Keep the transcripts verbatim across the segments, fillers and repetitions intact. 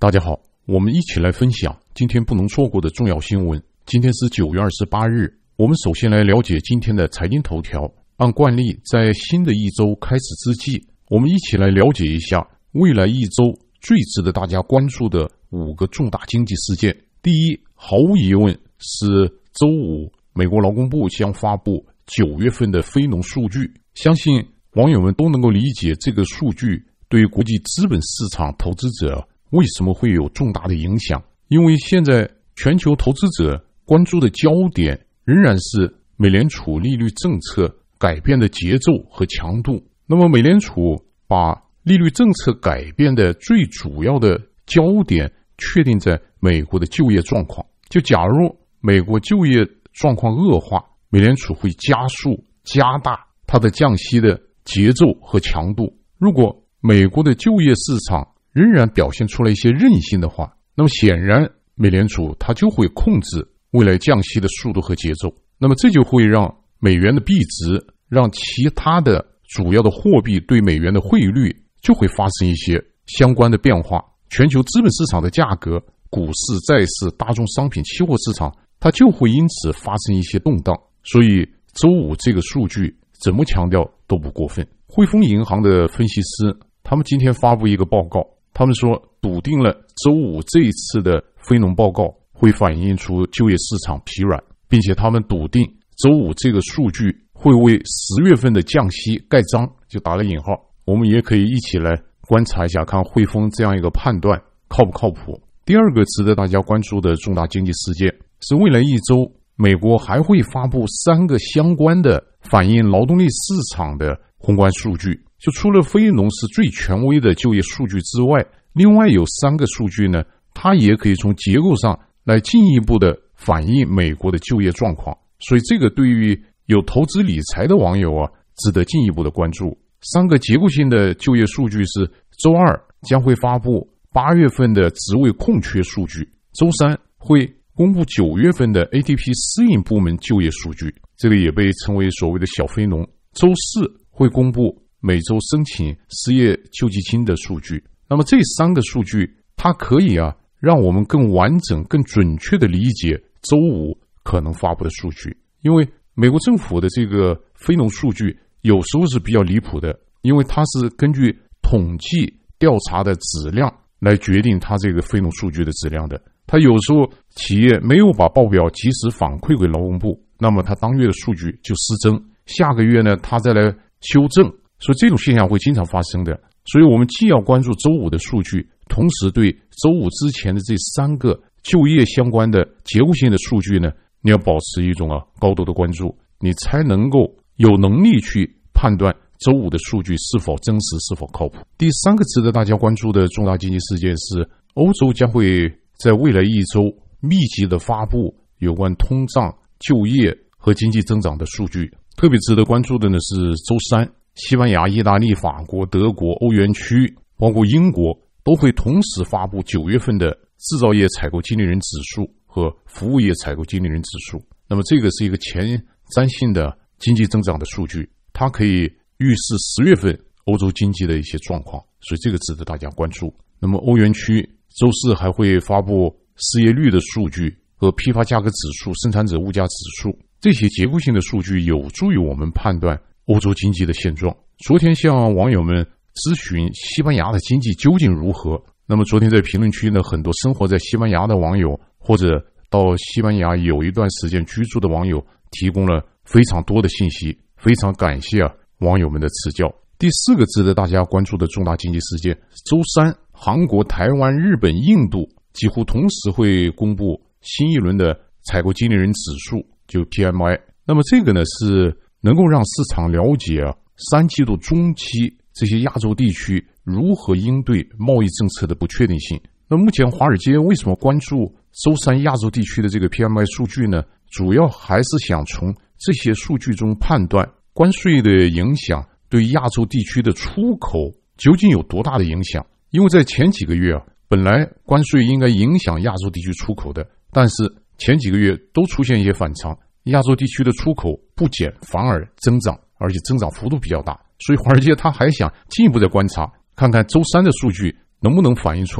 大家好，我们一起来分享今天不能错过的重要新闻。今天是九月二十八日，我们首先来了解今天的财经头条。按惯例，在新的一周开始之际，我们一起来了解一下未来一周最值得大家关注的五个重大经济事件。第一，毫无疑问是周五美国劳工部将发布九月份的非农数据，相信网友们都能够理解这个数据对国际资本市场投资者为什么会有重大的影响。因为现在全球投资者关注的焦点仍然是美联储利率政策改变的节奏和强度。那么美联储把利率政策改变的最主要的焦点确定在美国的就业状况。就假如美国就业状况恶化，美联储会加速加大它的降息的节奏和强度。如果美国的就业市场仍然表现出了一些韧性的话，那么显然美联储它就会控制未来降息的速度和节奏。那么这就会让美元的币值，让其他的主要的货币对美元的汇率就会发生一些相关的变化。全球资本市场的价格，股市、债市、大宗商品、期货市场，它就会因此发生一些动荡。所以周五这个数据怎么强调都不过分。汇丰银行的分析师他们今天发布一个报告，他们说笃定了周五这一次的非农报告会反映出就业市场疲软，并且他们笃定周五这个数据会为十月份的降息盖章，就打个引号。我们也可以一起来观察一下，看汇丰这样一个判断靠不靠谱。第二个值得大家关注的重大经济事件是未来一周美国还会发布三个相关的反映劳动力市场的宏观数据。就除了非农是最权威的就业数据之外，另外有三个数据呢，它也可以从结构上来进一步的反映美国的就业状况。所以这个对于有投资理财的网友啊，值得进一步的关注。三个结构性的就业数据是周二将会发布八月份的职位空缺数据，周三会公布九月份的 A D P 适应部门就业数据，这个也被称为所谓的小非农。周四会公布每周申请失业救济金的数据。那么这三个数据它可以啊让我们更完整更准确的理解周五可能发布的数据。因为美国政府的这个非农数据有时候是比较离谱的，因为它是根据统计调查的质量来决定它这个非农数据的质量的。它有时候企业没有把报表及时反馈给劳工部，那么它当月的数据就失真，下个月呢它再来修正，所以这种现象会经常发生的。所以我们既要关注周五的数据，同时对周五之前的这三个就业相关的结构性的数据呢，你要保持一种啊高度的关注，你才能够有能力去判断周五的数据是否真实，是否靠谱。第三个值得大家关注的重大经济事件是欧洲将会在未来一周密集的发布有关通胀、就业和经济增长的数据。特别值得关注的呢是周三，西班牙、意大利、法国、德国、欧元区包括英国都会同时发布九月份的制造业采购经理人指数和服务业采购经理人指数。那么这个是一个前瞻性的经济增长的数据，它可以预示十月份欧洲经济的一些状况，所以这个值得大家关注。那么欧元区周四还会发布失业率的数据和批发价格指数、生产者物价指数，这些结构性的数据有助于我们判断欧洲经济的现状。昨天向网友们咨询西班牙的经济究竟如何，那么昨天在评论区呢，很多生活在西班牙的网友或者到西班牙有一段时间居住的网友提供了非常多的信息，非常感谢啊网友们的赐教。第四个值得大家关注的重大经济事件，周三韩国、台湾、日本、印度几乎同时会公布新一轮的采购经理人指数，就 P M I。 那么这个呢是能够让市场了解啊三季度中期这些亚洲地区如何应对贸易政策的不确定性。那目前华尔街为什么关注周三亚洲地区的这个 P M I 数据呢？主要还是想从这些数据中判断关税的影响对亚洲地区的出口究竟有多大的影响。因为在前几个月啊，本来关税应该影响亚洲地区出口的，但是前几个月都出现一些反常，亚洲地区的出口不减反而增长，而且增长幅度比较大。所以华尔街他还想进一步的观察，看看周三的数据能不能反映出来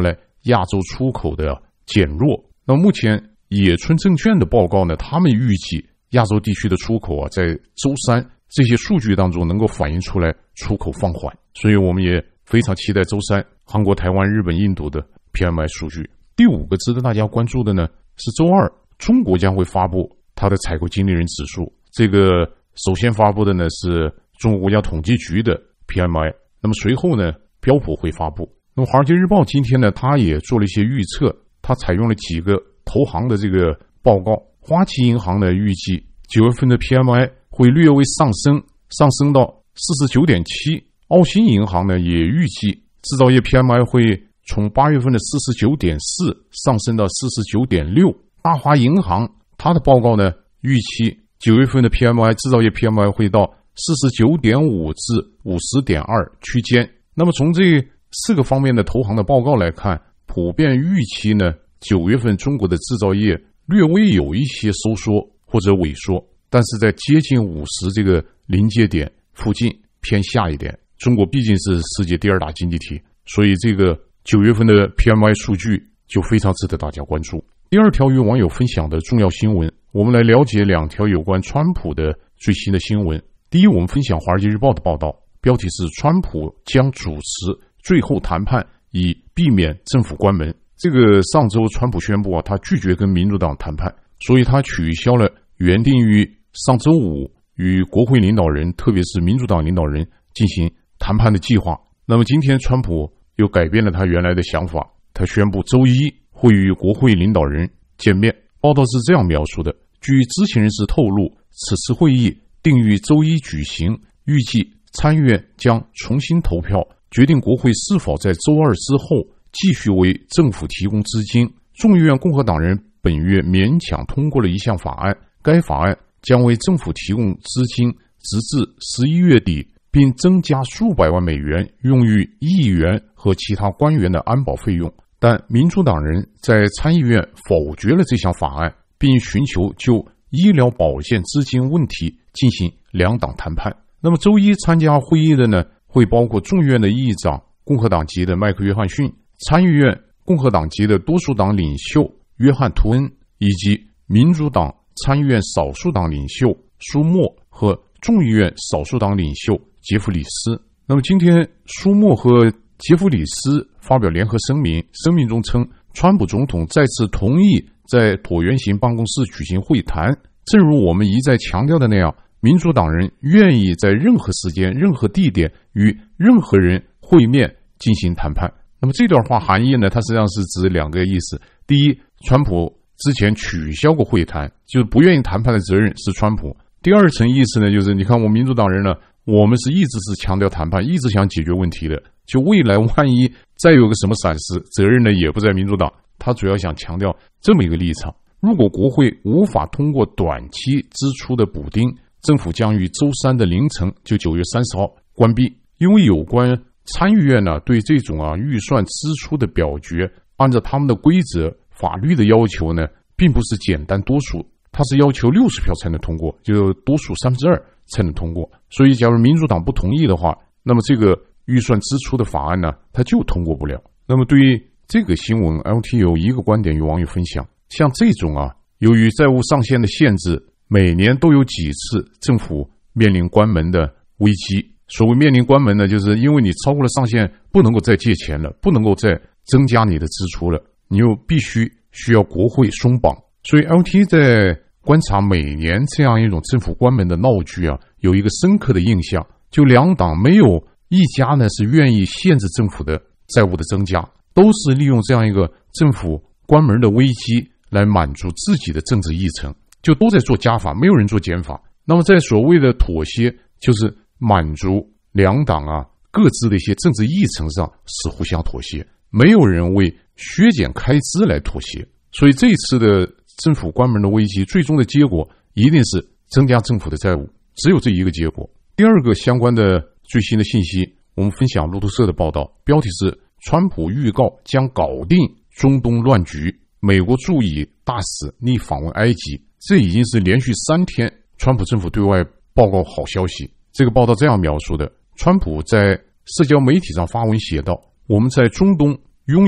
亚洲出口的减弱。那目前野村证券的报告呢，他们预计亚洲地区的出口啊，在周三这些数据当中能够反映出来出口放缓，所以我们也非常期待周三韩国、台湾、日本、印度的 P M I 数据。第五个值得大家关注的呢，是周二中国将会发布它的采购经理人指数。这个首先发布的呢是中国国家统计局的 P M I， 那么随后呢标普会发布。那么华尔街日报今天呢，它也做了一些预测，它采用了几个投行的这个报告。花旗银行呢预计九月份的 P M I 会略微上升，上升到 四十九点七。澳新银行呢也预计制造业 P M I 会从八月份的 四十九点四 上升到 四十九点六。大华银行它的报告呢预期九月份的 P M I 制造业 P M I 会到 四十九点五 至 五十点二 区间。那么从这四个方面的投行的报告来看，普遍预期呢九月份中国的制造业略微有一些收缩或者萎缩，但是在接近五十这个临界点附近偏下一点。中国毕竟是世界第二大经济体，所以这个九月份的 P M I 数据就非常值得大家关注。第二条与网友分享的重要新闻，我们来了解两条有关川普的最新的新闻。第一，我们分享华尔街日报的报道，标题是川普将主持最后谈判以避免政府关门。这个上周川普宣布啊，他拒绝跟民主党谈判，所以他取消了原定于上周五与国会领导人，特别是民主党领导人进行谈判的计划。那么今天川普又改变了他原来的想法，他宣布周一会与国会领导人见面。报道是这样描述的，据知情人士透露，此次会议定于周一举行，预计参议院将重新投票决定国会是否在周二之后继续为政府提供资金。众议院共和党人本月勉强通过了一项法案，该法案将为政府提供资金直至十一月底，并增加数百万美元用于议员和其他官员的安保费用。但民主党人在参议院否决了这项法案，并寻求就医疗保健资金问题进行两党谈判。那么周一参加会议的呢，会包括众议院的议长共和党籍的麦克约翰逊，参议院共和党籍的多数党领袖约翰图恩，以及民主党参议院少数党领袖舒默和众议院少数党领袖杰弗里斯。那么今天舒默和杰弗里斯发表联合声明，声明中称川普总统再次同意在椭圆形办公室举行会谈。正如我们一再强调的那样，民主党人愿意在任何时间、任何地点与任何人会面进行谈判。那么这段话含义呢，它实际上是指两个意思。第一，川普之前取消过会谈，就是不愿意谈判的责任是川普。第二层意思呢，就是你看我民主党人呢，我们是一直是强调谈判，一直想解决问题的。就未来万一再有个什么闪失，责任呢也不在民主党，他主要想强调这么一个立场。如果国会无法通过短期支出的补丁，政府将于周三的凌晨，就九月三十号关闭。因为有关参议院呢对这种啊预算支出的表决，按照他们的规则法律的要求呢，并不是简单多数，它是要求六十票才能通过，就多数三分之二才能通过。所以假如民主党不同意的话，那么这个预算支出的法案呢，它就通过不了。那么对于这个新闻 ，L T 有一个观点与网友分享，像这种啊，由于债务上限的限制，每年都有几次政府面临关门的危机。所谓面临关门呢，就是因为你超过了上限，不能够再借钱了，不能够再增加你的支出了，你又必须需要国会松绑。所以 L T 在观察每年这样一种政府关门的闹剧啊，有一个深刻的印象，就两党没有一家呢是愿意限制政府的债务的增加，都是利用这样一个政府关门的危机来满足自己的政治议程，就都在做加法，没有人做减法。那么在所谓的妥协，就是满足两党啊各自的一些政治议程上是互相妥协，没有人为削减开支来妥协。所以这一次的政府关门的危机，最终的结果一定是增加政府的债务，只有这一个结果。第二个相关的最新的信息，我们分享路透社的报道，标题是川普预告将搞定中东乱局，美国驻以大使拟访问埃及。这已经是连续三天川普政府对外报告好消息。这个报道这样描述的，川普在社交媒体上发文写道，我们在中东拥有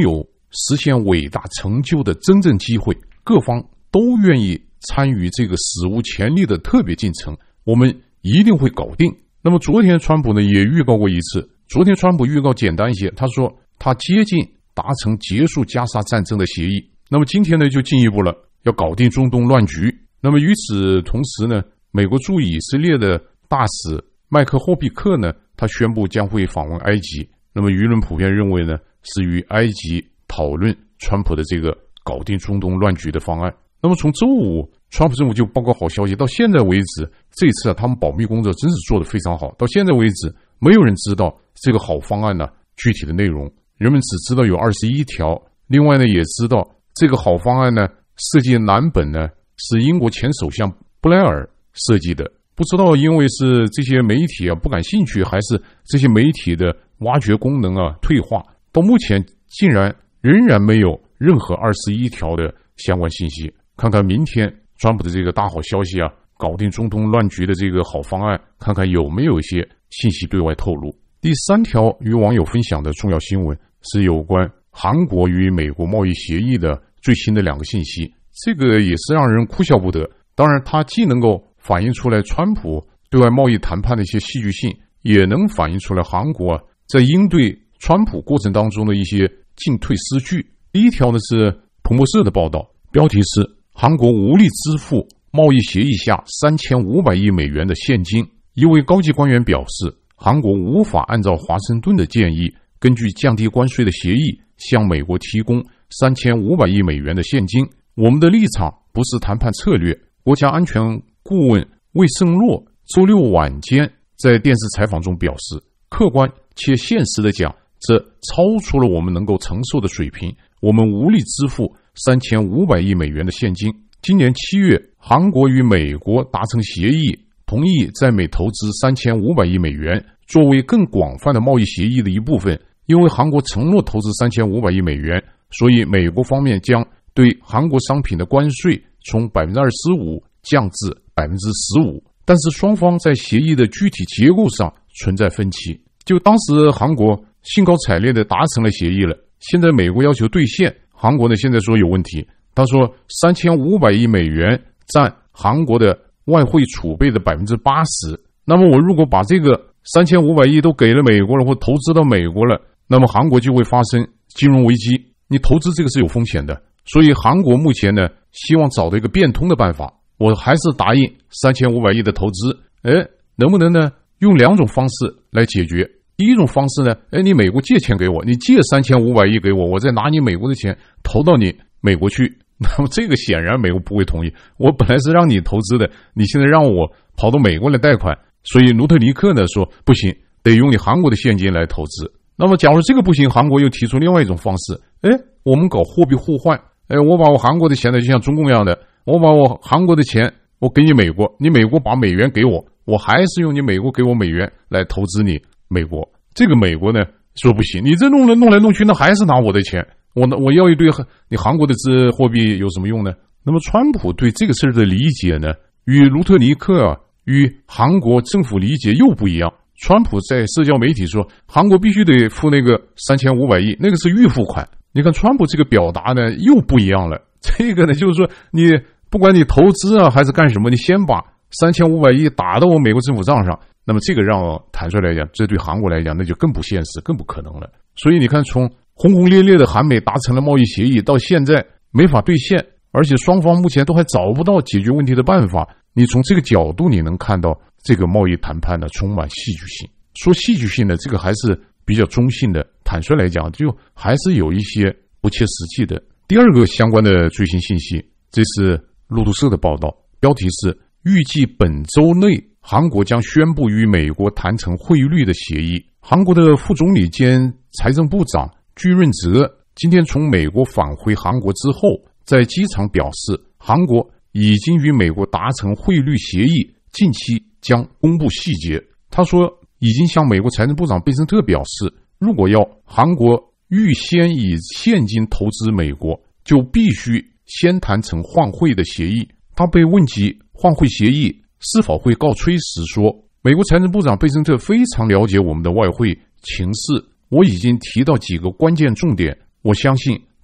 实现伟大成就的真正机会，各方都愿意参与这个史无前例的特别进程，我们一定会搞定。那么昨天川普呢也预告过一次，昨天川普预告简单一些，他说他接近达成结束加沙战争的协议。那么今天呢就进一步了，要搞定中东乱局。那么与此同时呢，美国驻以色列的大使麦克霍比克呢，他宣布将会访问埃及。那么舆论普遍认为呢，是与埃及讨论川普的这个搞定中东乱局的方案。那么从周五川普政府就报告好消息，到现在为止，这一次啊，他们保密工作真是做得非常好。到现在为止，没有人知道这个好方案呢具体的内容，人们只知道有二十一条。另外呢，也知道这个好方案呢设计蓝本呢是英国前首相布莱尔设计的。不知道因为是这些媒体啊不感兴趣，还是这些媒体的挖掘功能啊退化，到目前竟然仍然没有任何二十一条的相关信息。看看明天川普的这个大好消息啊，搞定中东乱局的这个好方案，看看有没有一些信息对外透露。第三条与网友分享的重要新闻是有关韩国与美国贸易协议的最新的两个信息，这个也是让人哭笑不得。当然它既能够反映出来川普对外贸易谈判的一些戏剧性，也能反映出来韩国在应对川普过程当中的一些进退失据。第一条呢是彭博社的报道，标题是韩国无力支付贸易协议下三千五百亿美元的现金。一位高级官员表示，韩国无法按照华盛顿的建议，根据降低关税的协议向美国提供三千五百亿美元的现金。我们的立场不是谈判策略。国家安全顾问魏胜洛周六晚间在电视采访中表示，客观且现实地讲，这超出了我们能够承受的水平，我们无力支付三千五百亿美元的现金。今年七月，韩国与美国达成协议，同意在美投资三千五百亿美元，作为更广泛的贸易协议的一部分。因为韩国承诺投资三千五百亿美元，所以美国方面将对韩国商品的关税从 百分之二十五 降至 百分之十五。 但是双方在协议的具体结构上存在分歧。就当时韩国兴高采烈地达成了协议了，现在美国要求兑现，韩国呢现在说有问题。他说三千五百亿美元占韩国的外汇储备的 百分之八十。 那么我如果把这个三千五百亿都给了美国了，或投资到美国了，那么韩国就会发生金融危机。你投资这个是有风险的，所以韩国目前呢希望找到一个变通的办法。我还是答应三千五百亿的投资，哎，能不能呢用两种方式来解决？第一种方式呢，哎，你美国借钱给我，你借三千五百亿给我，我再拿你美国的钱投到你美国去。那么这个显然美国不会同意，我本来是让你投资的，你现在让我跑到美国来贷款，所以卢特尼克呢说不行，得用你韩国的现金来投资。那么假如这个不行，韩国又提出另外一种方式，哎，我们搞货币互换，哎，我把我韩国的钱呢就像中共一样的，我把我韩国的钱我给你美国，你美国把美元给我，我还是用你美国给我美元来投资你美国。这个美国呢说不行，你这弄来弄来弄去，那还是拿我的钱，我我要一堆你韩国的资货币有什么用呢？那么川普对这个事儿的理解呢，与卢特尼克啊，与韩国政府理解又不一样。川普在社交媒体说，韩国必须得付那个三千五百亿，那个是预付款。你看川普这个表达呢又不一样了。这个呢就是说，你不管你投资啊还是干什么，你先把三千五百亿打到我美国政府账上，那么这个让坦率来讲，这对韩国来讲那就更不现实，更不可能了。所以你看，从轰轰烈烈的韩美达成了贸易协议，到现在没法兑现，而且双方目前都还找不到解决问题的办法。你从这个角度你能看到这个贸易谈判呢充满戏剧性。说戏剧性的这个还是比较中性的，坦率来讲就还是有一些不切实际的。第二个相关的最新信息，这是路透社的报道，标题是预计本周内韩国将宣布与美国谈成汇率的协议。韩国的副总理兼财政部长具润哲今天从美国返回韩国之后，在机场表示，韩国已经与美国达成汇率协议，近期将公布细节。他说已经向美国财政部长贝森特表示，如果要韩国预先以现金投资美国，就必须先谈成换汇的协议。他被问及换汇协议是否会告吹时说，美国财政部长贝森特非常了解我们的外汇情势，我已经提到几个关键重点，我相信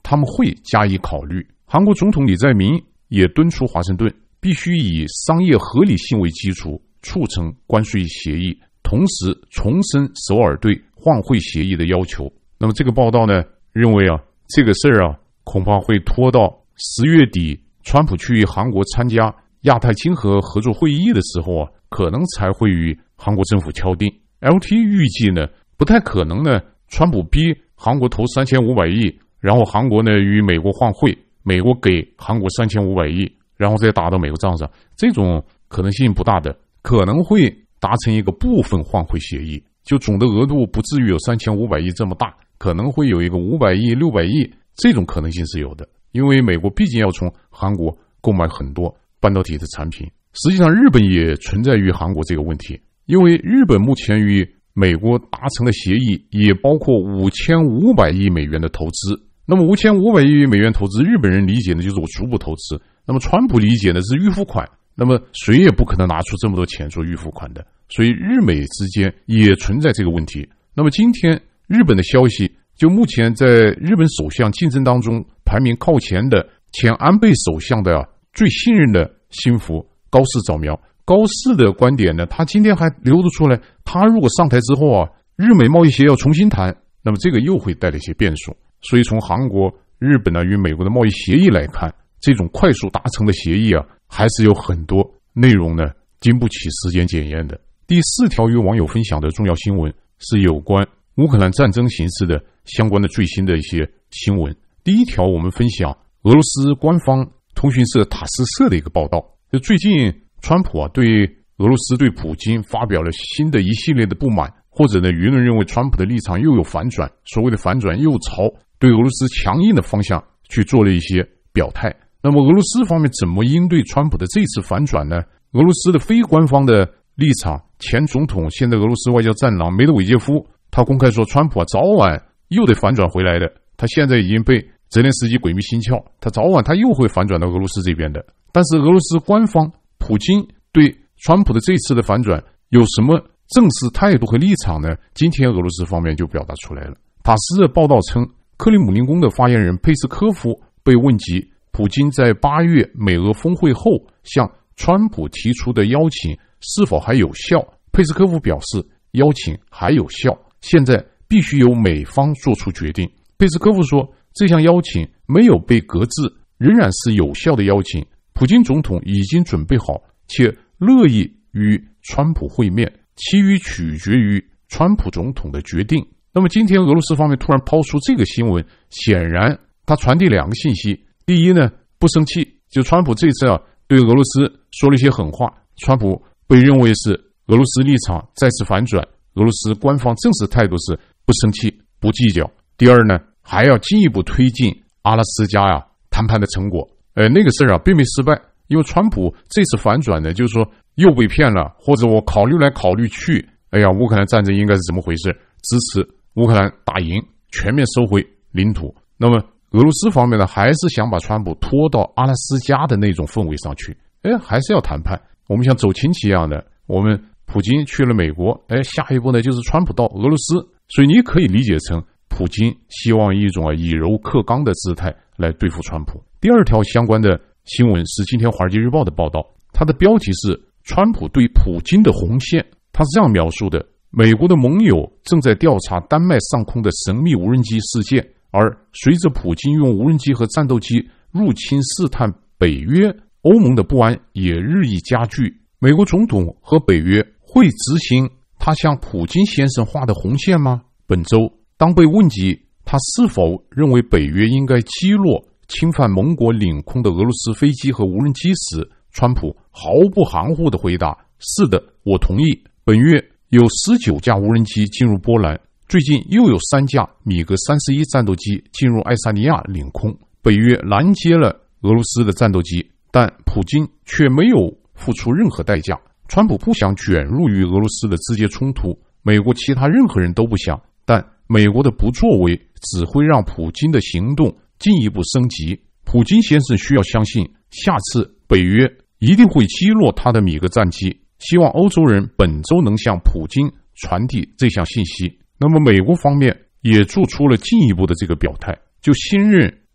他们会加以考虑。韩国总统李在明也敦促华盛顿必须以商业合理性为基础促成关税协议，同时重申首尔对换汇协议的要求。那么这个报道呢，认为啊，这个事儿啊，恐怕会拖到十月底，川普去韩国参加亚太经合合作会议的时候啊，可能才会与韩国政府敲定。L T 预计呢，不太可能呢，川普逼韩国投三千五百亿，然后韩国呢与美国换汇，美国给韩国三千五百亿，然后再打到美国账上，这种可能性不大的，可能会达成一个部分换汇协议，就总的额度不至于有三千五百亿这么大，可能会有一个五百亿、六百亿，这种可能性是有的。因为美国毕竟要从韩国购买很多半导体的产品。实际上日本也存在于韩国这个问题，因为日本目前与美国达成的协议也包括五千五百亿美元的投资。那么五千五百亿美元投资，日本人理解的就是我逐步投资，那么川普理解的是预付款，那么谁也不可能拿出这么多钱做预付款的，所以日美之间也存在这个问题。那么今天日本的消息，就目前在日本首相竞争当中排名靠前的前安倍首相的、啊、最信任的心腹高市早苗，高市的观点呢，他今天还流露出来，他如果上台之后啊，日美贸易协议要重新谈，那么这个又会带来一些变数。所以从韩国、日本呢与美国的贸易协议来看，这种快速达成的协议啊，还是有很多内容呢经不起时间检验的。第四条与网友分享的重要新闻是有关乌克兰战争形势的相关的最新的一些新闻。第一条，我们分享俄罗斯官方通讯社塔斯社的一个报道，就最近川普啊对俄罗斯对普京发表了新的一系列的不满，或者呢舆论认为川普的立场又有反转，所谓的反转又朝对俄罗斯强硬的方向去做了一些表态。那么俄罗斯方面怎么应对川普的这次反转呢？俄罗斯的非官方的立场，前总统现在俄罗斯外交战狼梅德韦杰夫他公开说，川普啊早晚又得反转回来的，他现在已经被泽连斯基鬼迷心窍，他早晚他又会反转到俄罗斯这边的。但是俄罗斯官方普京对川普的这次的反转有什么正式态度和立场呢？今天俄罗斯方面就表达出来了。塔斯社报道称，克里姆林宫的发言人佩斯科夫被问及普京在八月美俄峰会后向川普提出的邀请是否还有效，佩斯科夫表示邀请还有效，现在必须由美方做出决定。佩斯科夫说，这项邀请没有被搁置，仍然是有效的邀请，普京总统已经准备好且乐意与川普会面，其余取决于川普总统的决定。那么今天俄罗斯方面突然抛出这个新闻，显然他传递两个信息。第一呢，不生气，就川普这次啊对俄罗斯说了一些狠话，川普被认为是俄罗斯立场再次反转，俄罗斯官方正式态度是不生气不计较。第二呢，还要进一步推进阿拉斯加呀、啊、谈判的成果。呃，那个事儿啊并没失败，因为川普这次反转呢，就是说又被骗了，或者我考虑来考虑去，哎呀，乌克兰战争应该是怎么回事？支持乌克兰打赢，全面收回领土。那么俄罗斯方面呢，还是想把川普拖到阿拉斯加的那种氛围上去，哎，还是要谈判。我们像走亲戚一样的，我们普京去了美国，哎，下一步呢就是川普到俄罗斯，所以你可以理解成普京希望一种啊以柔克刚的姿态来对付川普。第二条相关的新闻是今天华尔街日报的报道，它的标题是川普对普京的红线。他是这样描述的，美国的盟友正在调查丹麦上空的神秘无人机事件，而随着普京用无人机和战斗机入侵试探北约，欧盟的不安也日益加剧。美国总统和北约会执行他向普京先生画的红线吗？本周当被问及他是否认为北约应该击落侵犯盟国领空的俄罗斯飞机和无人机时，川普毫不含糊地回答，是的，我同意。本月有十九架无人机进入波兰，最近又有三架米格三十一战斗机进入爱沙尼亚领空，北约拦截了俄罗斯的战斗机，但普京却没有付出任何代价。川普不想卷入于俄罗斯的直接冲突，美国其他任何人都不想，但美国的不作为只会让普京的行动进一步升级。普京先生需要相信，下次北约一定会击落他的米格战机，希望欧洲人本周能向普京传递这项信息。那么美国方面也做出了进一步的这个表态，就新任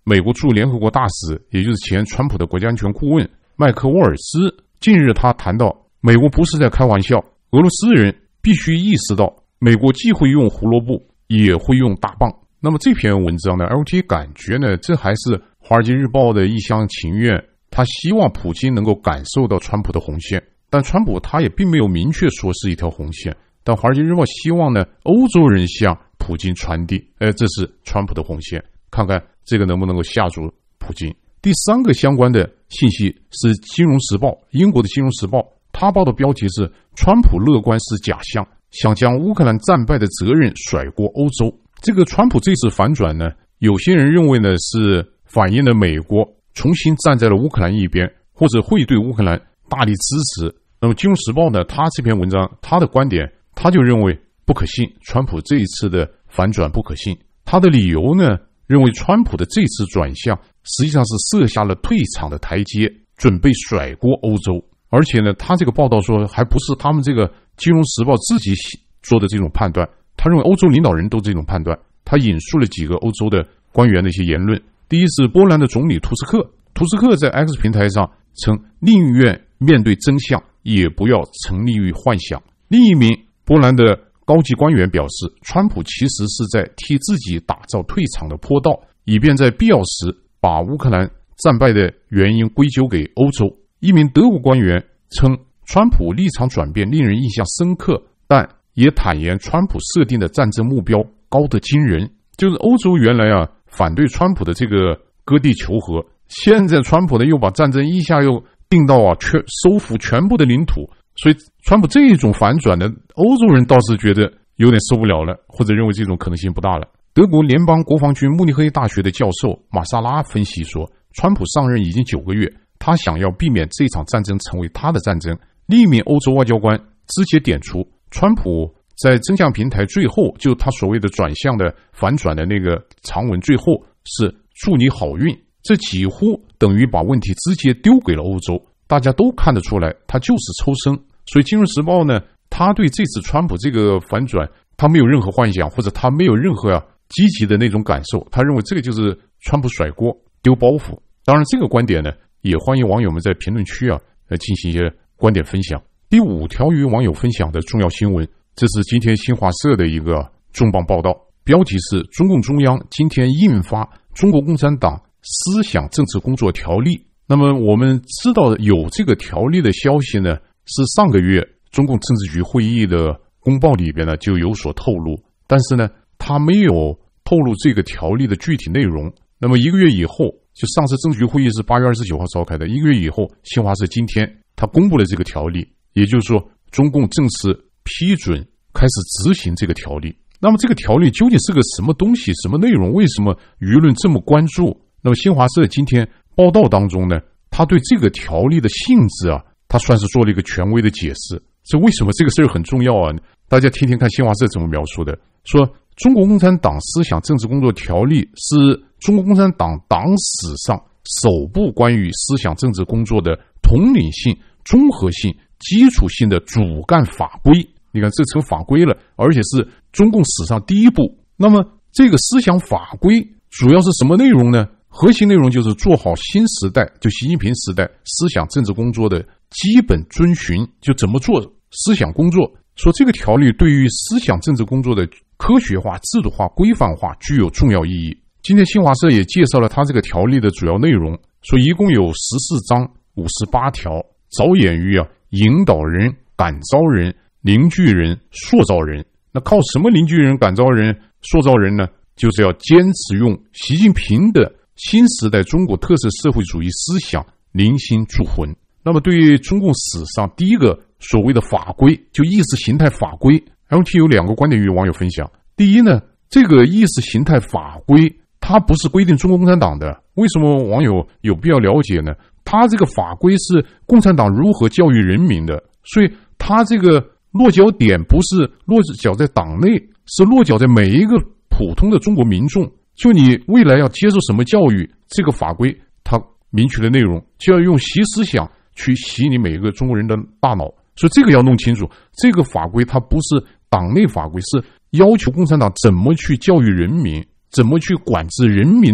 美国驻联合国大使，也就是前川普的国家安全顾问麦克沃尔斯，近日他谈到，美国不是在开玩笑，俄罗斯人必须意识到，美国既会用胡萝卜，也会用大棒。那么这篇文章呢 ，L T 感觉呢，这还是华尔街日报的一厢情愿，他希望普京能够感受到川普的红线，但川普他也并没有明确说是一条红线，但华尔街日报希望呢，欧洲人向普京传递，哎，这是川普的红线，看看这个能不能够吓住普京。第三个相关的信息是《金融时报》，英国的《金融时报》，他报的标题是川普乐观是假象，想将乌克兰战败的责任甩过欧洲。这个川普这次反转呢，有些人认为呢是反映了美国重新站在了乌克兰一边，或者会对乌克兰大力支持。那么《金融时报》呢，他这篇文章他的观点，他就认为不可信，川普这一次的反转不可信。他的理由呢，认为川普的这次转向实际上是设下了退场的台阶，准备甩锅欧洲。而且呢，他这个报道说还不是他们这个《金融时报》自己做的这种判断，他认为欧洲领导人都这种判断。他引述了几个欧洲的官员的一些言论。第一是波兰的总理图斯克，图斯克在 X 平台上称宁愿面对真相，也不要沉溺于幻想。另一名波兰的高级官员表示，川普其实是在替自己打造退场的坡道，以便在必要时把乌克兰战败的原因归咎给欧洲。一名德国官员称，川普立场转变令人印象深刻，但也坦言川普设定的战争目标高得惊人。就是欧洲原来啊反对川普的这个割地求和，现在川普呢又把战争一下又定到啊全收复全部的领土，所以川普这种反转呢，欧洲人倒是觉得有点受不了了，或者认为这种可能性不大了。德国联邦国防军慕尼黑大学的教授马萨拉分析说，川普上任已经九个月，他想要避免这场战争成为他的战争。另一名欧洲外交官直接点出，川普在真相平台最后，就他所谓的转向的反转的那个长文最后是祝你好运，这几乎等于把问题直接丢给了欧洲，大家都看得出来他就是抽身。所以金融时报呢，他对这次川普这个反转他没有任何幻想，或者他没有任何、啊、积极的那种感受，他认为这个就是川普甩锅丢包袱。当然这个观点呢，也欢迎网友们在评论区啊来进行一些观点分享。第五条与网友分享的重要新闻，这是今天新华社的一个重磅报道，标题是中共中央今天印发中国共产党思想政治工作条例。那么我们知道有这个条例的消息呢，是上个月中共政治局会议的公报里边呢就有所透露，但是呢他没有透露这个条例的具体内容。那么一个月以后，就上次政治局会议是八月二十九号召开的，一个月以后新华社今天他公布了这个条例，也就是说中共正式批准开始执行这个条例。那么这个条例究竟是个什么东西，什么内容，为什么舆论这么关注？那么新华社今天报道当中呢，他对这个条例的性质啊，他算是做了一个权威的解释。这为什么这个事儿很重要啊？大家听听看新华社怎么描述的，说中国共产党思想政治工作条例是中国共产党党史上首部关于思想政治工作的统领性、综合性、基础性的主干法规。你看这成法规了，而且是中共史上第一部。那么这个思想法规主要是什么内容呢？核心内容就是做好新时代，就习近平时代思想政治工作的基本遵循，就怎么做思想工作。说这个条例对于思想政治工作的科学化、制度化、规范化具有重要意义。今天新华社也介绍了他这个条例的主要内容，说一共有十四章五十八条，着眼于啊引导人、感召人、凝聚人、塑造人。那靠什么凝聚人、感召人、塑造人呢？就是要坚持用习近平的新时代中国特色社会主义思想凝心铸魂。那么对于中共史上第一个所谓的法规，就意识形态法规， L T 有两个观点与网友分享。第一呢，这个意识形态法规它不是规定中国共产党的，为什么网友有必要了解呢？它这个法规是共产党如何教育人民的，所以它这个落脚点不是落脚在党内，是落脚在每一个普通的中国民众。就你未来要接受什么教育，这个法规它明确的内容就要用习思想去洗你每一个中国人的大脑，所以这个要弄清楚。这个法规它不是党内法规，是要求共产党怎么去教育人民，怎么去管制人民的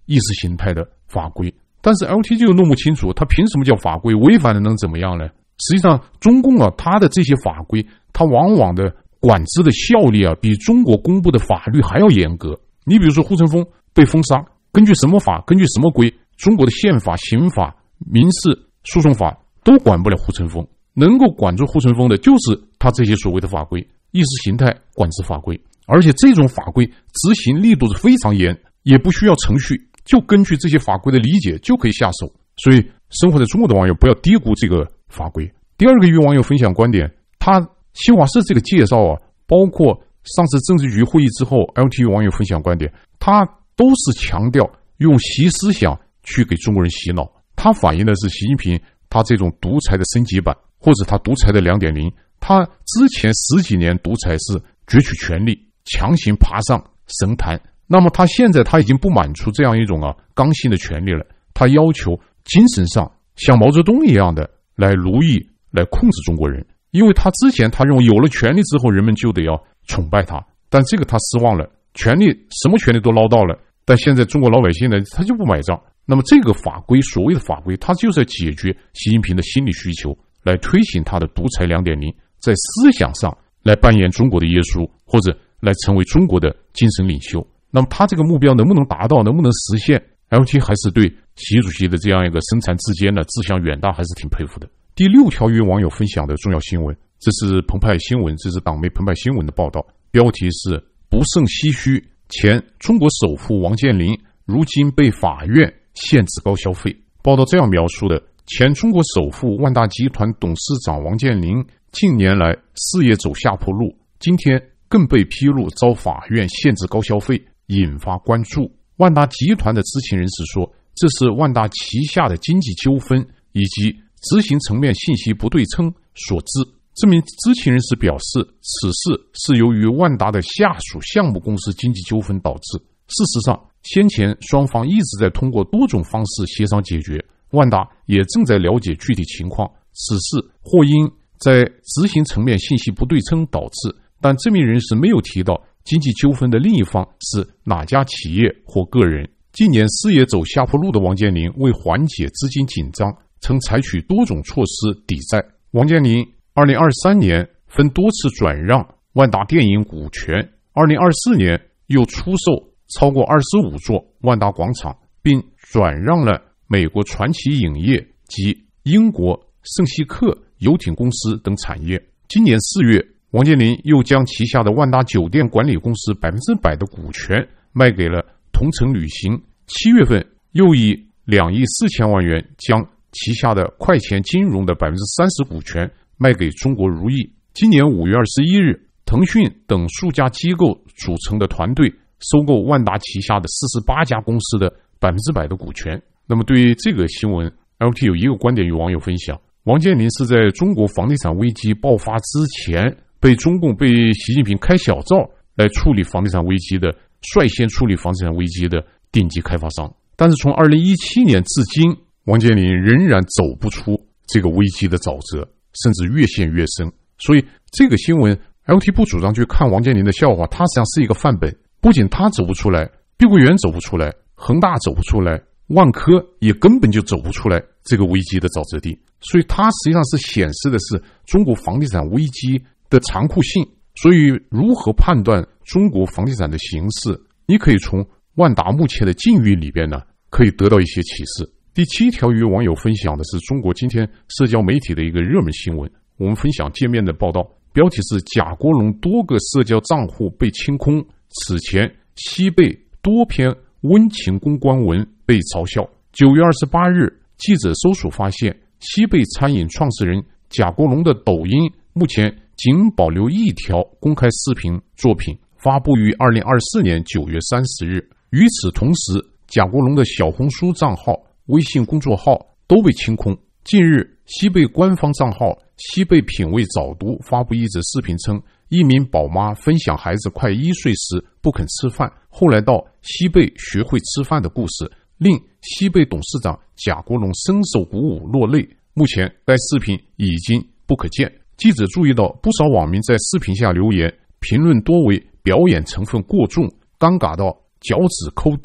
意识形态的法规。但是 L T 就弄不清楚，它凭什么叫法规？违反了能怎么样呢？实际上，中共啊，它的这些法规，它往往的管制的效力啊，比中国公布的法律还要严格。你比如说护城风被封杀，根据什么法？根据什么规？中国的宪法、刑法、民事诉讼法都管不了护城风。能够管住护城风的，就是它这些所谓的法规，意识形态管制法规。而且这种法规执行力度是非常严，也不需要程序，就根据这些法规的理解就可以下手。所以生活在中国的网友不要低估这个法规。第二个与网友分享观点，他新华社这个介绍啊，包括上次政治局会议之后 L T 与网友分享观点，他都是强调用习思想去给中国人洗脑。他反映的是习近平他这种独裁的升级版，或者他独裁的 二点零。 他之前十几年独裁是攫取权力，强行爬上神坛，那么他现在他已经不满足这样一种啊刚性的权利了，他要求精神上像毛泽东一样的来奴役来控制中国人。因为他之前他认为有了权力之后人们就得要崇拜他，但这个他失望了，权力什么权力都捞到了，但现在中国老百姓呢他就不买账。那么这个法规，所谓的法规，他就是要解决习近平的心理需求，来推行他的独裁 二点零， 在思想上来扮演中国的耶稣，或者来成为中国的精神领袖。那么他这个目标能不能达到，能不能实现， L T 还是对习主席的这样一个身残志坚的志向远大还是挺佩服的。第六条与网友分享的重要新闻，这是澎湃新闻，这是党媒澎湃新闻的报道，标题是不胜唏嘘，前中国首富王健林如今被法院限制高消费。报道这样描述的，前中国首富万达集团董事长王健林近年来事业走下坡路，今天更被披露遭法院限制高消费，引发关注。万达集团的知情人士说，这是万达旗下的经济纠纷以及执行层面信息不对称所致。这名知情人士表示，此事是由于万达的下属项目公司经济纠纷导致。事实上，先前双方一直在通过多种方式协商解决，万达也正在了解具体情况，此事或因在执行层面信息不对称导致，但这名人士没有提到经济纠纷的另一方是哪家企业或个人。近年事业走下坡路的王健林为缓解资金紧张，曾采取多种措施抵债。王健林二零二三年分多次转让万达电影股权，二零二四年又出售超过二十五座万达广场，并转让了美国传奇影业及英国圣西克游艇公司等产业。今年四月，王健林又将旗下的万达酒店管理公司百分之百的股权卖给了同程旅行。七月份，又以两亿四千万元将旗下的快钱金融的百分之三十股权卖给中国如意。今年五月二十一日，腾讯等数家机构组成的团队收购万达旗下的四十八家公司的百分之百的股权。那么对于这个新闻 ，L T 有一个观点与网友分享：王健林是在中国房地产危机爆发之前，被中共被习近平开小灶来处理房地产危机的，率先处理房地产危机的顶级开发商。但是从二零一七年至今，王健林仍然走不出这个危机的沼泽，甚至越陷越深。所以这个新闻 L T 不主张去看王健林的笑话，他实际上是一个范本。不仅他走不出来，碧桂园走不出来，恒大走不出来，万科也根本就走不出来这个危机的沼泽地。所以它实际上是显示的是中国房地产危机的残酷性。所以如何判断中国房地产的形势，你可以从万达目前的境遇里边呢，可以得到一些启示。第七条与网友分享的是中国今天社交媒体的一个热门新闻，我们分享界面的报道，标题是贾国龙多个社交账户被清空，此前西贝多篇温情公关文被嘲笑。九月二十八日，记者搜索发现，西贝餐饮创始人贾国龙的抖音目前仅保留一条公开视频作品，发布于二零二四年九月三十日。与此同时，贾国龙的小红书账号、微信公众号都被清空。近日，西贝官方账号西贝品味早读发布一则视频称，一名宝妈分享孩子快一岁时不肯吃饭，后来到西贝学会吃饭的故事，令西贝董事长贾国龙深受鼓舞落泪。目前该视频已经不可见。记者注意到，不少网民在视频下留言，评论多为表演成分过重，尴尬到脚趾抠地。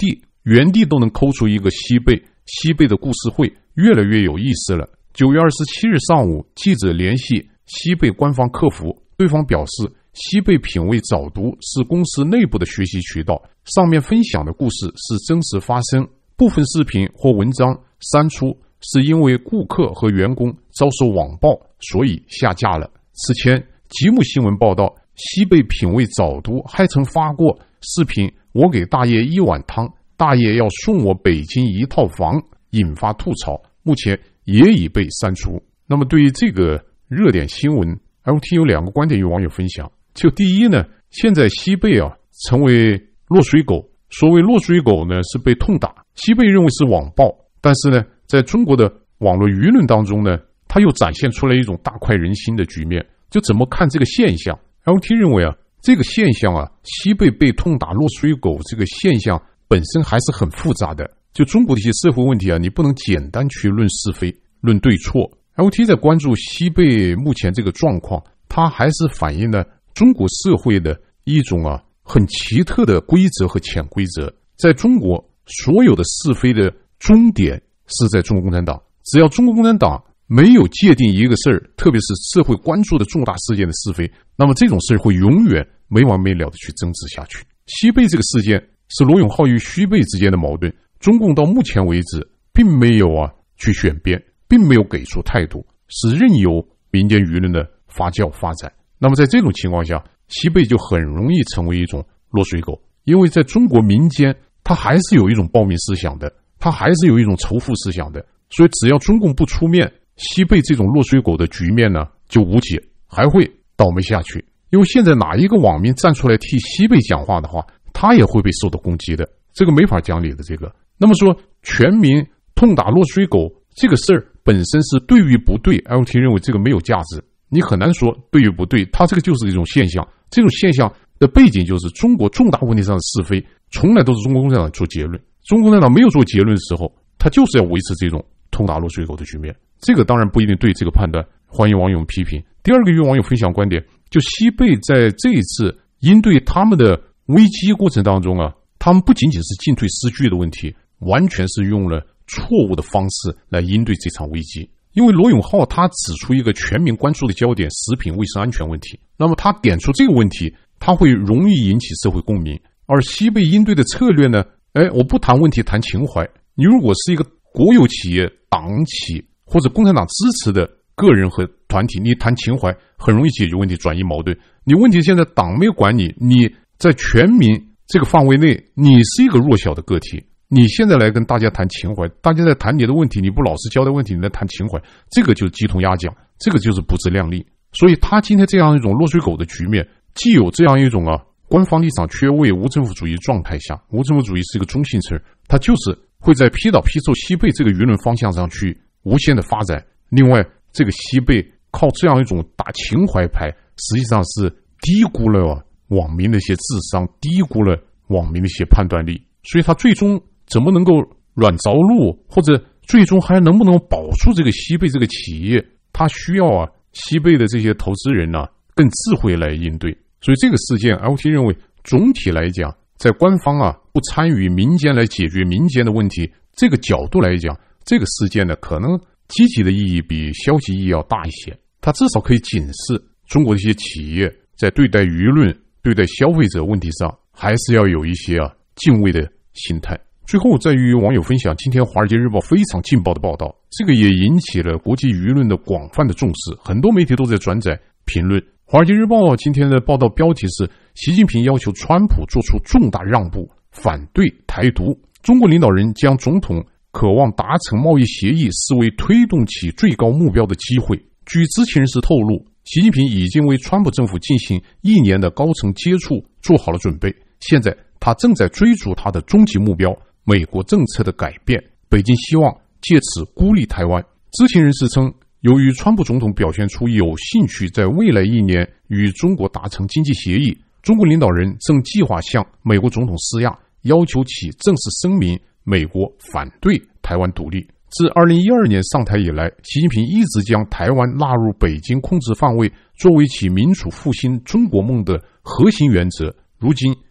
原地都能抠出一个西贝西贝的故事会，越来越有意思了。九月二十七日上午，记者联系西贝官方客服，对方表示西贝品味早读是公司内部的学习渠道，上面分享的故事是真实发生，部分视频或文章删除是因为顾客和员工遭受网暴，所以下架了。此前吉姆新闻报道，西贝品味早读还曾发过视频，我给大爷一碗汤，大爷要送我北京一套房，引发吐槽，目前也已被删除。那么对于这个热点新闻， L T 有两个观点与网友分享。就第一呢，现在西贝啊成为落水狗，所谓落水狗呢是被痛打，西贝认为是网暴，但是呢在中国的网络舆论当中呢，它又展现出来一种大快人心的局面。就怎么看这个现象， L T 认为啊，这个现象啊，西贝被痛打落水狗这个现象本身还是很复杂的。就中国的一些社会问题啊，你不能简单去论是非论对错。 L T 在关注西贝目前这个状况，它还是反映了中国社会的一种啊很奇特的规则和潜规则。在中国，所有的是非的终点是在中国共产党，只要中国共产党没有界定一个事儿，特别是社会关注的重大事件的是非，那么这种事儿会永远没完没了的去争执下去。西贝这个事件是罗永浩与徐贝之间的矛盾，中共到目前为止并没有啊去选边，并没有给出态度，是任由民间舆论的发酵发展。那么在这种情况下，西贝就很容易成为一种落水狗，因为在中国民间它还是有一种暴民思想的，它还是有一种仇富思想的，所以只要中共不出面，西贝这种落水狗的局面呢就无解，还会倒霉下去。因为现在哪一个网民站出来替西贝讲话的话，他也会被受到攻击的，这个没法讲理的。这个那么说全民痛打落水狗这个事儿本身是对与不对， L T 认为这个没有价值，你很难说对与不对，它这个就是一种现象。这种现象的背景就是中国重大问题上的是非从来都是中国共产党做结论，中国共产党没有做结论的时候，他就是要维持这种痛打落水狗的局面。这个当然不一定对，这个判断欢迎网友批评。第二个与网友分享观点，就西贝在这一次应对他们的危机过程当中啊，他们不仅仅是进退失据的问题，完全是用了错误的方式来应对这场危机。因为罗永浩他指出一个全民关注的焦点，食品卫生安全问题，那么他点出这个问题，他会容易引起社会共鸣。而西贝应对的策略呢，哎，我不谈问题谈情怀，你如果是一个国有企业、党企或者共产党支持的个人和团体，你谈情怀很容易解决问题，转移矛盾。你问题现在党没有管你，你在全民这个范围内，你是一个弱小的个体，你现在来跟大家谈情怀，大家在谈你的问题，你不老实交代问题，你来谈情怀，这个就是鸡同鸭讲，这个就是不自量力。所以他今天这样一种落水狗的局面，既有这样一种啊官方立场缺位、无政府主义状态下，无政府主义是一个中性词，它就是会在批倒批奏西贝这个舆论方向上去无限的发展。另外，这个西贝靠这样一种打情怀牌，实际上是低估了网民的一些智商，低估了网民的一些判断力，所以他最终怎么能够软着陆，或者最终还能不能保住这个西贝这个企业，他需要啊西贝的这些投资人呢、啊、更智慧来应对。所以这个事件 L T 认为总体来讲，在官方啊不参与民间来解决民间的问题这个角度来讲，这个事件呢可能积极的意义比消极意义要大一些，它至少可以警示中国的一些企业在对待舆论、对待消费者问题上，还是要有一些啊敬畏的心态。最后再与网友分享今天《华尔街日报》非常劲爆的报道，这个也引起了国际舆论的广泛的重视，很多媒体都在转载评论。《华尔街日报》今天的报道标题是习近平要求川普做出重大让步，反对台独，中国领导人将总统渴望达成贸易协议视为推动其最高目标的机会。据知情人士透露，习近平已经为川普政府进行一年的高层接触做好了准备，现在他正在追逐他的终极目标，美国政策的改变。北京希望借此孤立台湾。知情人士称，由于川普总统表现出有兴趣在未来一年与中国达成经济协议，中国领导人正计划向美国总统施压，要求其正式声明美国反对台湾独立。自二零一二年上台以来，习近平一直将台湾纳入北京控制范围，作为其民主复兴中国梦的核心原则。如今，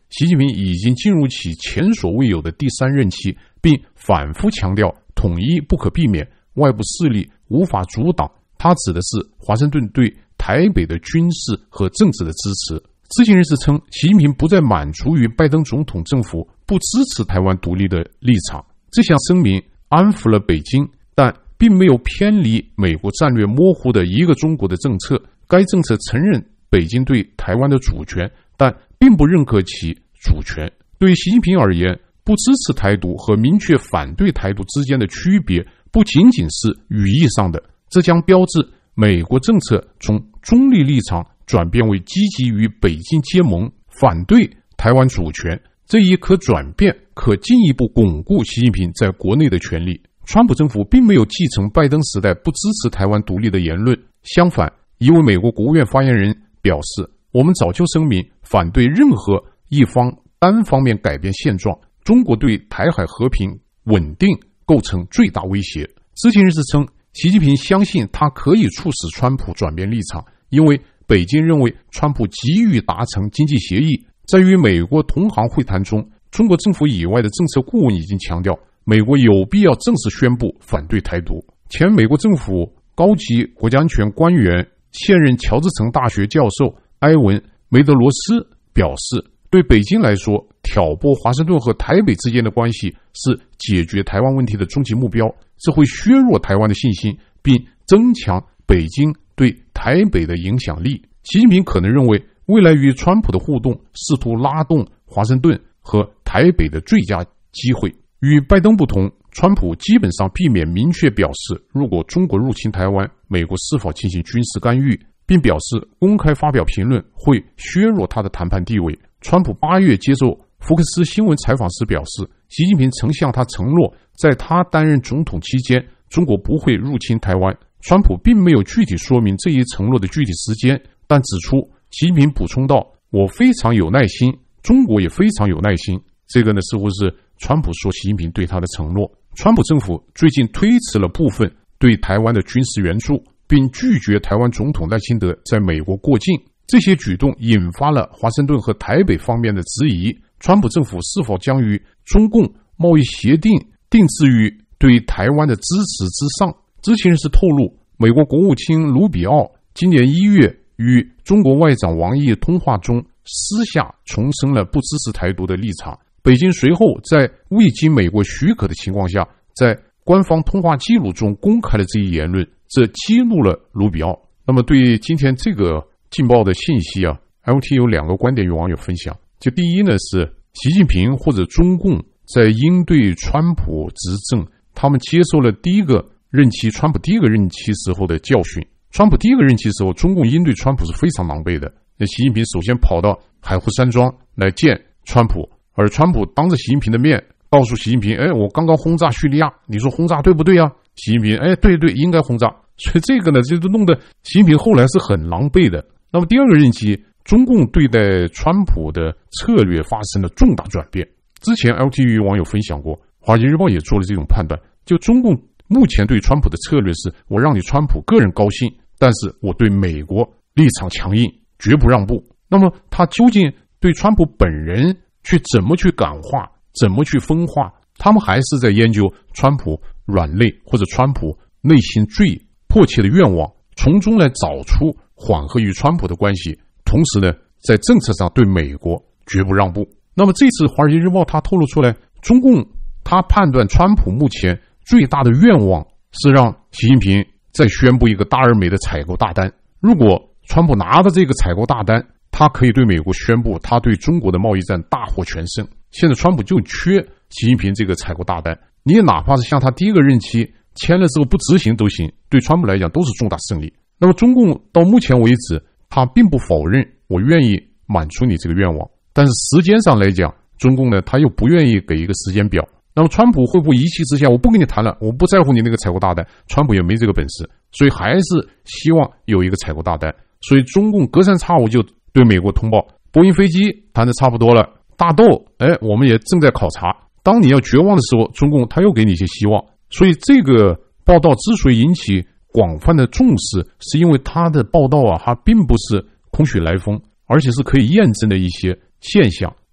习近平已经进入其前所未有的第三任期，并反复强调统一不可避免，外部势力无法阻挡。他指的是华盛顿对台北的军事和政治的支持。知情人士称，习近平不再满足于拜登总统政府不支持台湾独立的立场。这项声明安抚了北京，但并没有偏离美国战略模糊的一个中国的政策。该政策承认北京对台湾的主权，但并不认可其主权。对于习近平而言，不支持台独和明确反对台独之间的区别不仅仅是语义上的，这将标志美国政策从中立立场转变为积极与北京结盟，反对台湾主权。这一可转变可进一步巩固习近平在国内的权力。川普政府并没有继承拜登时代不支持台湾独立的言论，相反，一位美国国务院发言人表示，我们早就声明反对任何一方单方面改变现状，中国对台海和平稳定构成最大威胁。知情人士称，习近平相信他可以促使川普转变立场，因为北京认为川普急于达成经济协议。在与美国同行会谈中，中国政府以外的政策顾问已经强调，美国有必要正式宣布反对台独。前美国政府高级国家安全官员、现任乔治城大学教授埃文·梅德罗斯表示，对北京来说，挑拨华盛顿和台北之间的关系是解决台湾问题的终极目标，这会削弱台湾的信心，并增强北京对台北的影响力。习近平可能认为，未来与川普的互动试图拉动华盛顿和台北的最佳机会。与拜登不同，川普基本上避免明确表示，如果中国入侵台湾，美国是否进行军事干预，并表示公开发表评论会削弱他的谈判地位。川普八月接受福克斯新闻采访时表示，习近平曾向他承诺，在他担任总统期间，中国不会入侵台湾。川普并没有具体说明这一承诺的具体时间，但指出，习近平补充道，我非常有耐心，中国也非常有耐心。这个呢，似乎是川普说习近平对他的承诺。川普政府最近推迟了部分对台湾的军事援助，并拒绝台湾总统赖清德在美国过境。这些举动引发了华盛顿和台北方面的质疑，川普政府是否将与中共贸易协定定置于对台湾的支持之上。知情人士透露，美国国务卿卢比奥今年一月与中国外长王毅通话中私下重申了不支持台独的立场。北京随后在未经美国许可的情况下，在官方通话记录中公开了这一言论，这激怒了卢比奥。那么对于今天这个劲爆的信息啊 ，L T 有两个观点与网友分享。就第一呢，是习近平或者中共在应对川普执政，他们接受了第一个任期川普第一个任期时候的教训。川普第一个任期时候，中共应对川普是非常狼狈的。那习近平首先跑到海湖山庄来见川普，而川普当着习近平的面告诉习近平，哎，我刚刚轰炸叙利亚，你说轰炸对不对啊？习近平，哎，对对，应该轰炸。所以这个呢，就弄得习近平后来是很狼狈的。那么第二个任期，中共对待川普的策略发生了重大转变。之前 L T V 网友分享过，华尔街日报也做了这种判断，就中共目前对川普的策略是，我让你川普个人高兴，但是我对美国立场强硬，绝不让步。那么他究竟对川普本人去怎么去感化，怎么去分化，他们还是在研究川普软肋或者川普内心最迫切的愿望，从中来找出缓和与川普的关系，同时呢，在政策上对美国绝不让步。那么这次华尔街日报他透露出来，中共他判断川普目前最大的愿望是让习近平再宣布一个大而美的采购大单。如果川普拿到这个采购大单，他可以对美国宣布他对中国的贸易战大获全胜。现在川普就缺习近平这个采购大单，你也哪怕是像他第一个任期签了之后不执行都行，对川普来讲都是重大胜利。那么中共到目前为止，他并不否认我愿意满足你这个愿望，但是时间上来讲，中共呢他又不愿意给一个时间表。那么川普会不会一气之下，我不跟你谈了，我不在乎你那个采购大单，川普也没这个本事，所以还是希望有一个采购大单。所以中共隔三差五就对美国通报，波音飞机谈得差不多了，大豆哎，我们也正在考察。当你要绝望的时候，中共他又给你一些希望。所以这个报道之所以引起广泛的重视，是因为他的报道啊，它并不是空穴来风，而且是可以验证的一些现象。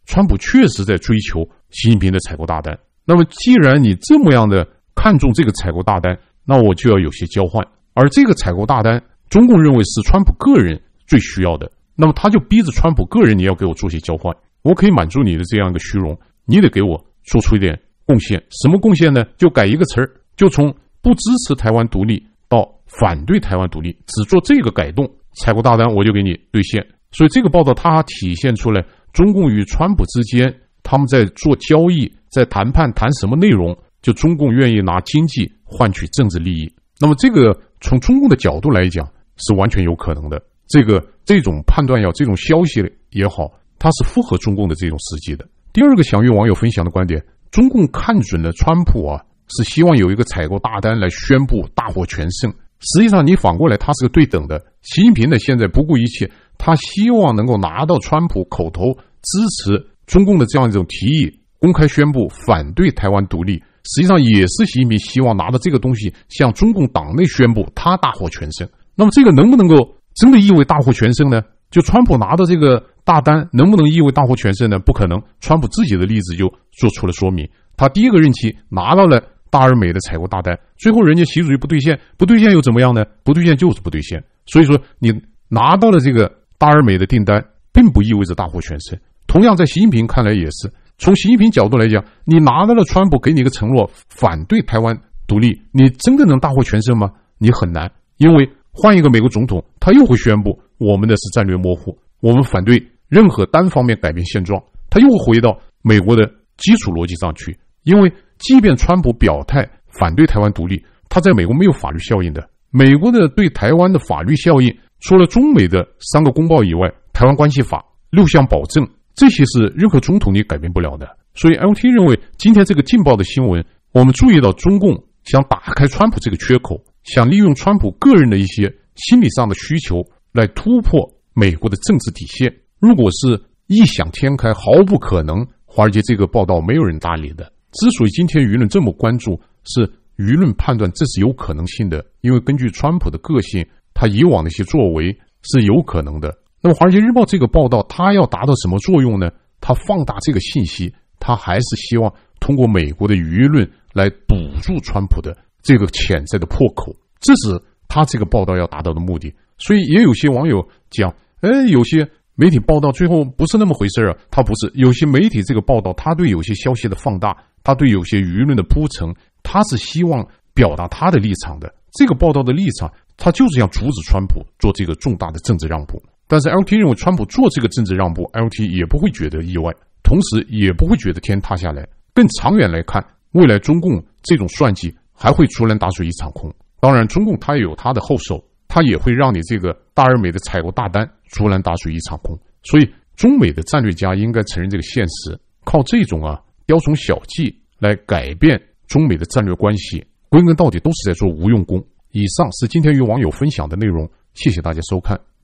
川普确实在追求习近平的采购大单。那么既然你这么样的看重这个采购大单，那我就要有些交换。而这个采购大单，中共认为是川普个人最需要的，那么他就逼着川普个人你要给我做些交换，我可以满足你的这样一个虚荣，你得给我做出一点贡献。什么贡献呢？就改一个词儿，就从不支持台湾独立到反对台湾独立，只做这个改动，采购大单我就给你兑现。所以这个报道它体现出来中共与川普之间他们在做交易，在谈判，谈什么内容，就中共愿意拿经济换取政治利益。那么这个从中共的角度来讲是完全有可能的，这个这种判断要这种消息也好，它是符合中共的这种实际的。第二个想与网友分享的观点，中共看准了川普啊，是希望有一个采购大单来宣布大获全胜。实际上你反过来，它是个对等的。习近平呢现在不顾一切，他希望能够拿到川普口头支持中共的这样一种提议，公开宣布反对台湾独立，实际上也是习近平希望拿到这个东西向中共党内宣布他大获全胜。那么这个能不能够真的意味大获全胜呢？就川普拿到这个大单能不能意味大获全胜呢？不可能。川普自己的例子就做出了说明，他第一个任期拿到了大而美的采购大单，最后人家习主席不兑现，不兑现又怎么样呢？不兑现就是不兑现。所以说你拿到了这个大而美的订单并不意味着大获全胜。同样在习近平看来也是，从习近平角度来讲，你拿到了川普给你一个承诺反对台湾独立，你真的能大获全胜吗？你很难。因为换一个美国总统，他又会宣布我们的是战略模糊，我们反对任何单方面改变现状，他又回到美国的基础逻辑上去。因为即便川普表态反对台湾独立，他在美国没有法律效应的。美国的对台湾的法律效应，除了中美的三个公报以外，台湾关系法、六项保证，这些是任何总统你改变不了的。所以 L T 认为今天这个劲爆的新闻，我们注意到中共想打开川普这个缺口，想利用川普个人的一些心理上的需求来突破美国的政治底线。如果是异想天开，毫不可能，华尔街这个报道没有人搭理的。之所以今天舆论这么关注，是舆论判断这是有可能性的，因为根据川普的个性，他以往的一些作为是有可能的。那么华尔街日报这个报道它要达到什么作用呢？它放大这个信息，它还是希望通过美国的舆论来堵住川普的这个潜在的破口，这是他这个报道要达到的目的。所以也有些网友讲，哎，有些媒体报道最后不是那么回事啊。他不是，有些媒体这个报道，他对有些消息的放大，他对有些舆论的铺陈，他是希望表达他的立场的。这个报道的立场，他就是想阻止川普做这个重大的政治让步。但是 L T 认为川普做这个政治让步， L T 也不会觉得意外，同时也不会觉得天塌下来。更长远来看，未来中共这种算计还会竹篮打水一场空。当然中共他也有他的后手，他也会让你这个大而美的采购大单竹篮打水一场空。所以中美的战略家应该承认这个现实，靠这种啊雕虫小技来改变中美的战略关系，归根到底都是在做无用功。以上是今天与网友分享的内容，谢谢大家收看。